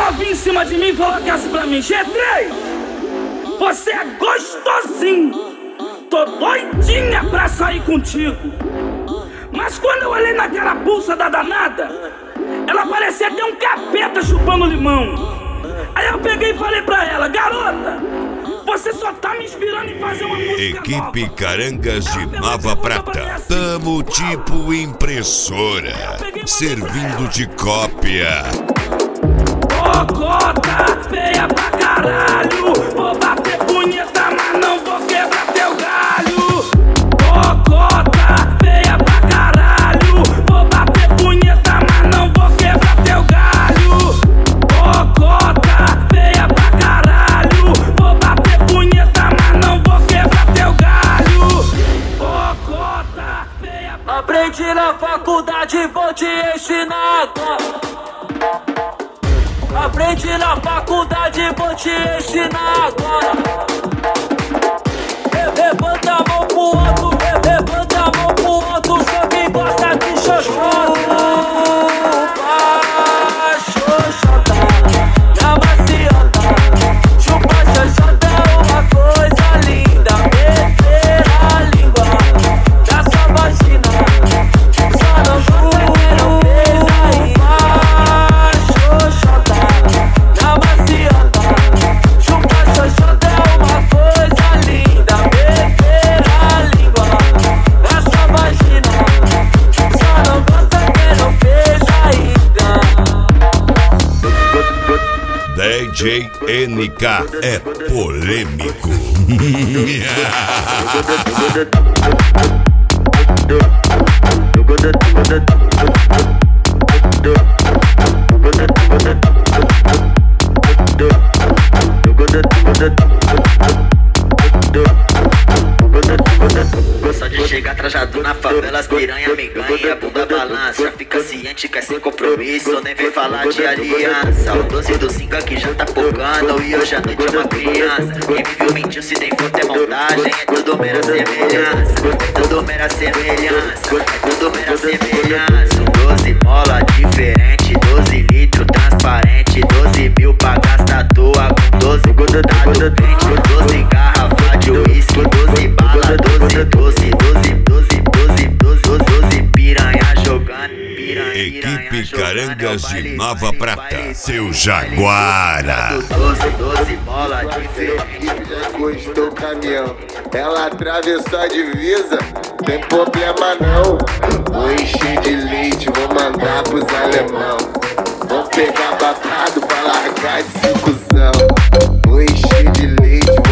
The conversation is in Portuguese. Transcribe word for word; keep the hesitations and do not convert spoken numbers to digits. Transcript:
novinha em cima de mim e falou que assim pra mim: G três, você é gostosinho, tô doidinha pra sair contigo. Mas quando eu olhei naquela pulsa da danada, ela parecia ter um capeta chupando limão. Aí eu peguei e falei pra ela: garota, você só tá me inspirando em fazer uma música Equipe nova. Carangas de Nova Prata. Assim, Tamo tipo impressora, servindo de cópia. Ô cota, feia pra caralho, vou bater punheta, mas não vou quebrar teu galho. Ô cota, feia pra caralho, vou bater punheta, mas não vou quebrar teu galho. Ô cota, feia pra caralho, vou bater punheta, mas não vou quebrar teu galho. Ô cota, feia pra... Aprendi na faculdade, vou te ensinar. Aprendi na faculdade, vou te ensinar agora. Levanta a mão pro alto, levanta a mão pro alto, só quem gosta de xoxota. Xoxota, na maciota. Chupa xoxota é uma coisa linda. Meter a língua na sua vagina, só não gosta que não fez ainda. Xoxota na maciota, chupa xoxota é uma coisa linda. Meter a língua na sua vagina, só não gosta que não fez ainda. D J N K é polêmico. Só de chegar trajado na favela, as piranha me ganha, bunda balança. Já fica ciente, quer sem compromisso, nem vem falar de aliança. O doze do cinco aqui já tá pocando e hoje à noite é uma criança. Quem me viu mentiu, se tem foto é montagem, é tudo mera semelhança. É tudo mera semelhança, é tudo mera semelhança. Um doze mola diferente, doze litros transparente, doze mil pra gastar à toa com doze dado pente, doze garrafa de uísque, doze bala, doze, doze, doze, doze, doze, doze, doze piranha jogando, piranha, Equipe Carangas de Nova Prata, seu Jaguara. doze, doze bola diferente. Já encostou o caminhão, ela atravessou a divisa, tem problema não. Vou encher de leite, vou mandar pros alemão. Vou pegar babado pra largar de cinco. Vou encher de leite,